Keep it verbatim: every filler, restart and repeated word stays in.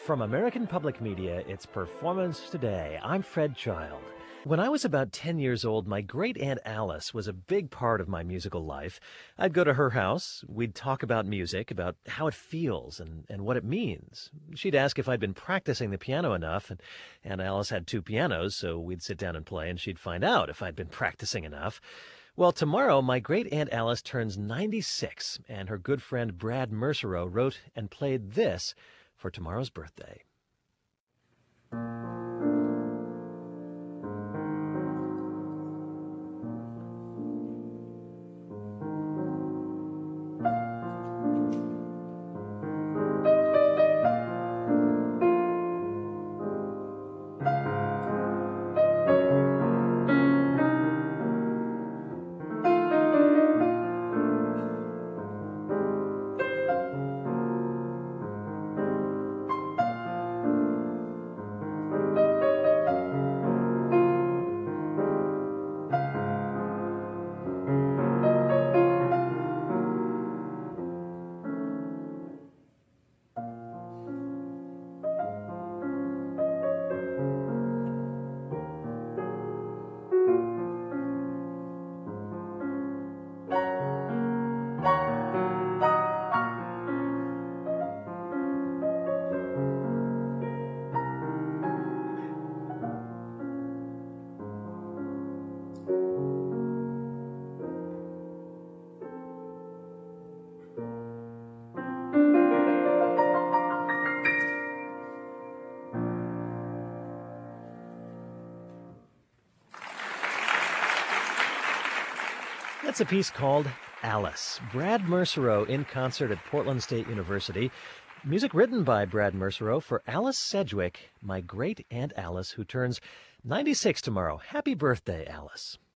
From American Public Media, it's Performance Today. I'm Fred Child. When I was about ten years old, my great-aunt Alice was a big part of my musical life. I'd go to her house. We'd talk about music, about how it feels and, and what it means. She'd ask if I'd been practicing the piano enough, and Aunt Alice had two pianos, so we'd sit down and play, and she'd find out if I'd been practicing enough. Well, tomorrow, my great-aunt Alice turns ninety-six, and her good friend Brad Mercereau wrote and played this for tomorrow's birthday. That's a piece called Alice. Brad Mercereau in concert at Portland State University. Music written by Brad Mercereau for Alice Sedgwick, my great-aunt Alice, who turns ninety-six tomorrow. Happy birthday, Alice.